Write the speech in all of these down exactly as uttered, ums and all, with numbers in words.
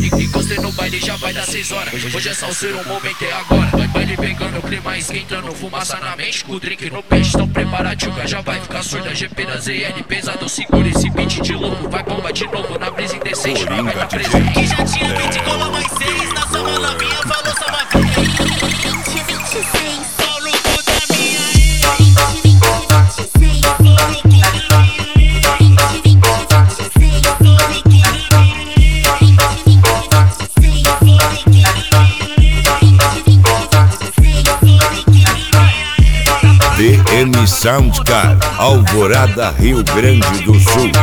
Encostei no baile, já vai dar seis horas. Hoje é salseiro, o momento é agora. Vai baile pegando, o clima esquentando, fumaça na mente, com o drink no peixe. Tão preparativo, já vai ficar surda. G P da Z L, pesado, segura esse beat de louco. Vai bomba de novo, na brisa indecente, não vai tá preso. Que já tinha vinte, colou mais seis. Na sua novinha, falou só uma vez. vinte, vinte e seis. Só no cu da minha ex. vinte, vinte, vinte e seis. Só no cu da minha ex. vinte, vinte, vinte e seis. Só no cu da minha ex. vinte, vinte, vinte e seis. Só no cu da minha ex. vinte, vinte, vinte e seis. Só no cu da minha ex. D M Soundcar, Alvorada, Rio Grande do Sul.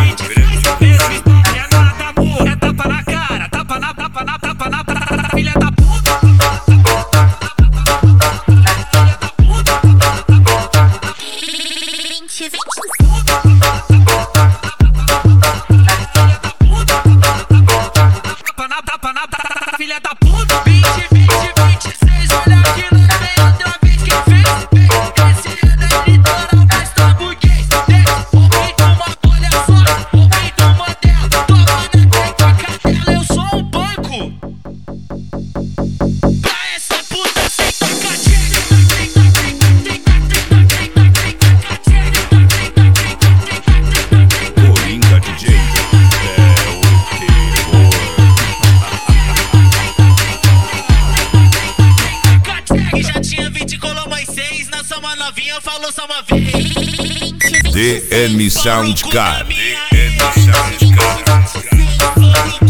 Filha da puta, vinte, vinte, vinte e seis, olha aqui no meio outra vez quem fez. Esse é da litoral, mas tá burguês. Desce o peito, uma olha só, o peito modelo. Toma na tecla, cadela, eu sou um banco. Pra essa puta sem tocar Coringa D J. Uma novinha falou só uma vez. D M Soundcar. D M Soundcar.